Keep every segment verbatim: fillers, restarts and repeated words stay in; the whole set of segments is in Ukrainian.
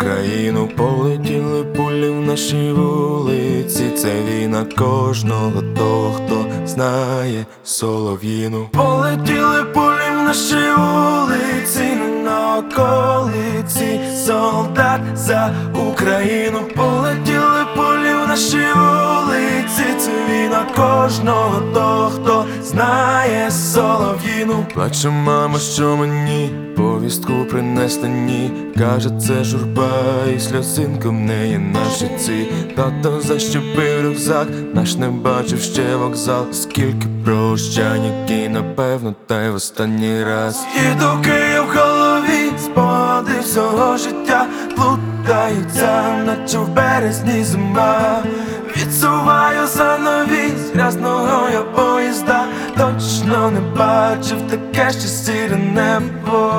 Україну. Полетіли пулі в наші вулиці, це війна кожного того, хто знає солов'їну. Полетіли пулі в наші вулиці, не на околиці, солдат за Україну. Полетіли пулі в наші вулиці, це війна кожного того, хто знає солов'їну. Плаче мама, що мені повістку принесла, ні. Каже, це журба і сльозинка в неї на щоці. Тато защепив рюкзак, наш не бачив ще вокзал. Скільки прощань, які напевно та й в останній раз. І доки в голові спогади всього життя плутаються, наче в березні зима. Відсуваю занавіс грязного я поїзда, точно не бачив таке ще сіре небо.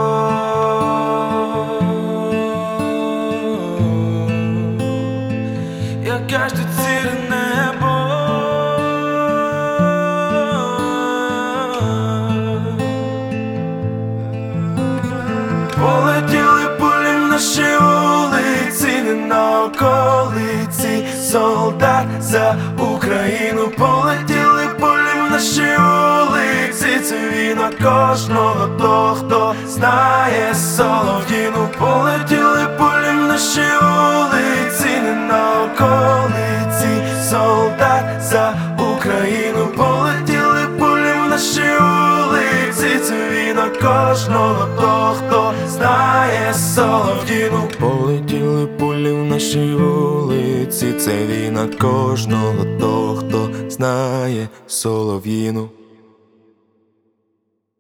Яке ж тут сіре небо. Полетіли пулі в наші вулиці, не на околиці, солдат за Україну. Полетіли пулі в наші вулиці, це війна кожного того, хто знає солов'їну. Полетіли пулі в наші вулиці, не на околиці, солдат за Україну. Полетіли пулі в наші вулиці, це війна кожного того, хто знає солов'їну. Полетіли пулі в наші вулиці, це війна кожного того, хто знає солов'їну.